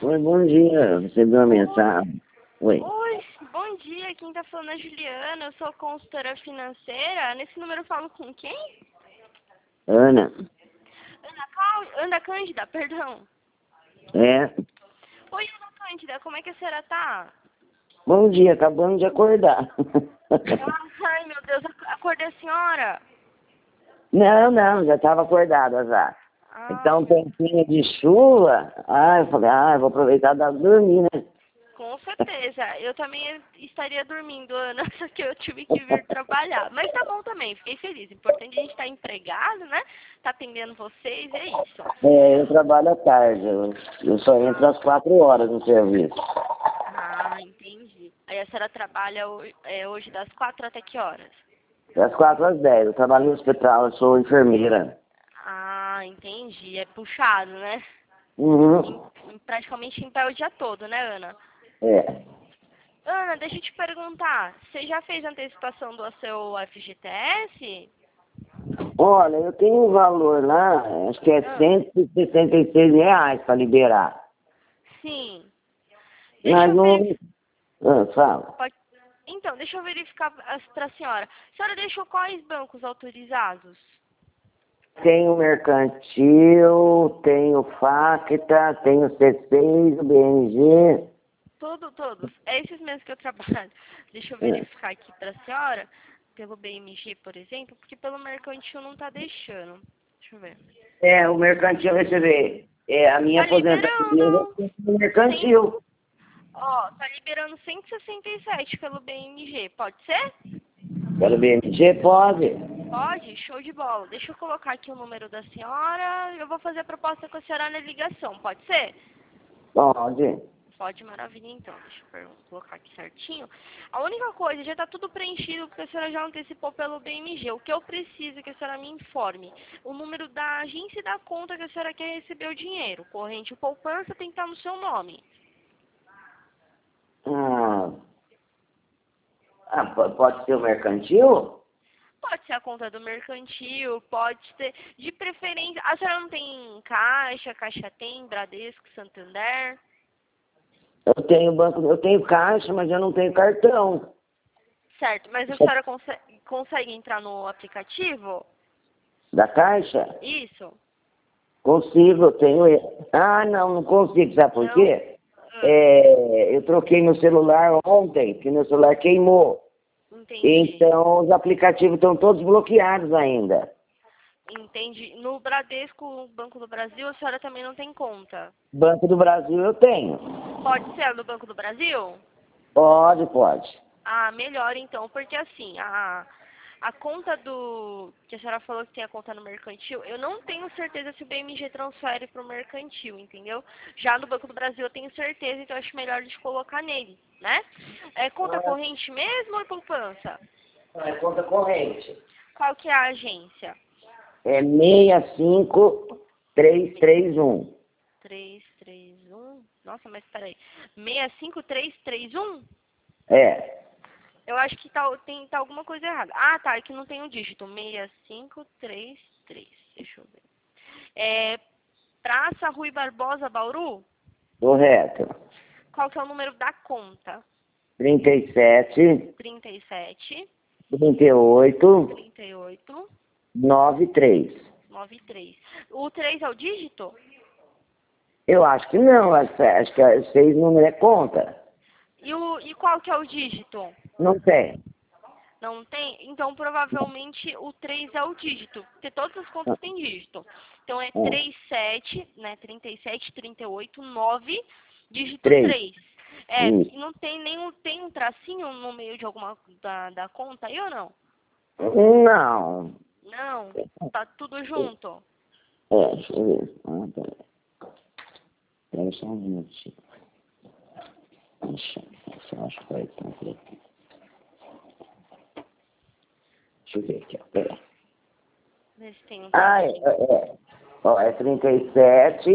Oi, bom dia. Recebi uma Oi, mensagem. Oi. oi, bom dia. Quem tá falando é a Juliana. Eu sou consultora financeira. Nesse número eu falo com quem? Ana. Ana Cândida, perdão. É. Oi, Ana Cândida, como é que a senhora tá? Bom dia, acabando de acordar. Ai, meu Deus, acordei a senhora. Não, já estava acordada já. Ai, Então, meu, tempinho de chuva. Eu falei, vou aproveitar e dar dormir, né? com certeza. Eu também estaria dormindo, Ana, só que eu tive que vir trabalhar. Mas tá bom também, fiquei feliz. Importante a gente estar empregado, né? Tá atendendo vocês, é isso. Eu trabalho à tarde. Eu só entro às 4 horas no serviço. Ah, entendi. Aí a senhora trabalha hoje das 4 até que horas? Das 4 às 10. Eu trabalho no hospital, eu sou enfermeira. Ah, entendi. É puxado, né? Uhum. Praticamente em pé o dia todo, né, Ana? É. Ana, deixa eu te perguntar. Você já fez antecipação do seu FGTS? Olha, eu tenho um valor lá, acho que é Ah, R$ 166 para liberar. sim. Deixa Mas eu não. verificar. Fala. Então, deixa eu verificar para a senhora. A senhora deixou quais bancos autorizados? Tenho Mercantil, tenho Facta, tenho C6, o BMG. Todos. É esses mesmos que eu trabalho. Deixa eu É, verificar aqui para a senhora. Pelo BMG, por exemplo, porque pelo mercantil não tá deixando. Deixa eu ver. o Mercantil, deixa eu ver. A minha Tá aposentadoria eu liberando tenho no 100, Mercantil. ó, tá liberando 167 pelo BMG, pode ser? Pelo BMG, pode. Pode? Show de bola. Deixa eu colocar aqui o número da senhora. Eu vou fazer a proposta com a senhora na ligação, pode ser? Pode. Pode, maravilha, então. Deixa eu colocar aqui certinho. A única coisa, já está tudo preenchido, porque a senhora já antecipou pelo BMG. O que eu preciso é que a senhora me informe o número da agência e da conta que a senhora quer receber o dinheiro. Corrente ou poupança tem que estar no seu nome. Ah, pode ser o Mercantil? Pode ser a conta do mercantil, pode ser, de preferência. A senhora não tem Caixa, Caixa tem, Bradesco, Santander? Eu tenho caixa, mas eu não tenho cartão. Certo, mas a senhora consegue entrar no aplicativo? Da caixa? Isso? Consigo, eu tenho ele. Não consigo, sabe por Não? quê? Ah, Eu troquei meu celular ontem, que meu celular queimou. entendi. Então, os aplicativos estão todos bloqueados ainda. Entendi. No Bradesco, Banco do Brasil, a senhora também não tem conta. Banco do Brasil eu tenho. Pode ser a do Banco do Brasil? Pode. Ah, melhor então, porque assim, a conta do. Que a senhora falou que tem a conta no mercantil, eu não tenho certeza se o BMG transfere para o mercantil, entendeu? Já no Banco do Brasil eu tenho certeza, então eu acho melhor a gente colocar nele, né? É conta corrente mesmo ou é poupança? É conta corrente. Qual que é a agência? É 65331. 331. Nossa, mas peraí. 65331. É. Eu acho que tá alguma coisa errada. Ah, tá, é que não tem o dígito. 6533. Deixa eu ver. É Praça Rui Barbosa, Bauru? Correto. Qual que é o número da conta? 37, 37 38, 38 93. 93. O 3 é o dígito? Eu acho que não, acho que 6 números é conta. E qual que é o dígito? Não tem. Não tem? Então, provavelmente, o 3 é o dígito, porque todas as contas têm dígito. Então, é É, 37, né? 37, 38, 9, dígito 3. 3. É, Isso. e não tem nenhum, tem um tracinho no meio de alguma da conta aí ou não? Não. Não? Tá tudo junto? Deixa eu ver. Peraí. Peraí só um minutinho. Acho que vai estar por aqui. Deixa eu ver aqui, ó. Peraí. Vê se tem um Ah, é. tracinho. Ó, é 37.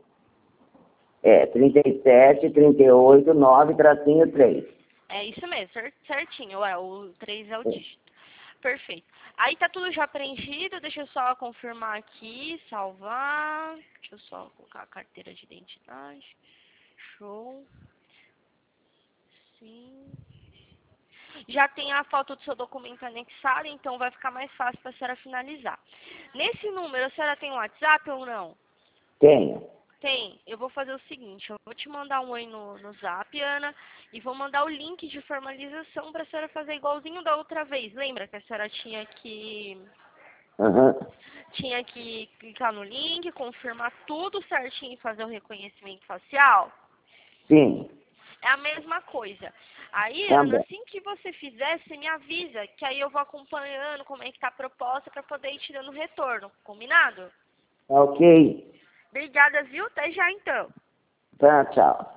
37, 38, 9, tracinho 3. É isso mesmo, certinho. Ué, o 3 é o dígito. Perfeito. Aí tá tudo já preenchido, deixa eu só confirmar aqui, salvar. Deixa eu só colocar a carteira de identidade. Show. Sim. Já tem a foto do seu documento anexado, então vai ficar mais fácil para a senhora finalizar. Nesse número, a senhora tem WhatsApp ou não? Tenho. Tem. Eu vou fazer o seguinte, eu vou te mandar um oi no Zap, Ana, e vou mandar o link de formalização para a senhora fazer igualzinho da outra vez. Lembra que a senhora Aham. tinha que clicar no link, confirmar tudo certinho e fazer o reconhecimento facial? Sim. É a mesma coisa. Aí, Tá Ana, bom. assim que você fizer, você me avisa, que aí eu vou acompanhando como é que tá a proposta para poder ir te dando retorno. Combinado? Ok. Obrigada, viu? Até já, então. Tá, tchau.